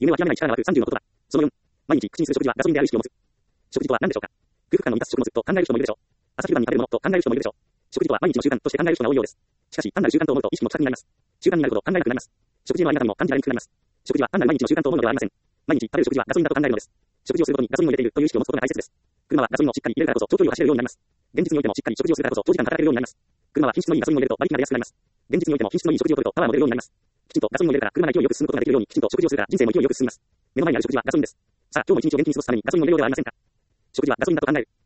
夢は極めない力が湧く30の言葉。その4、毎日口にする食事はガソリンである意識を持つ。食事とは何でしょうか。空腹感を満たす食物と考える人もいるでしょう。朝昼晩に食べるものと考える人もいるでしょう。食事とは毎日の習慣として考える人が多いようです。しかし、単なる習慣と思うと意識も希薄になります。習慣になるほど考えなくなります。食事へのありがたみも感じられにくくなります。食事は単なる毎日の習慣と思うのではありません。毎日食べる食事はガソリンだと考えるのです。食事をすることにガソリンを入れているという意識を持つことが大切です。車はガソリンをしっかり入れるからこそ長距離を走れるようになります。現実においてもしっかり食事をするからこそ長時間働けるようになります。車は品質のいいガソリンを入れると馬力が出やすくなります。現実においても品質のいい食事をとるとパワーも出るようになります。きちんとガソリンを入れるから車が勢いよく進むことができるようにきちんと食事をするから人生も勢いよく進みます。目の前にある食事はガソリンです。さあ、今日も一日を元気に過ごすためにガソリンを入れようではありませんか。食事はガソリンだと考える。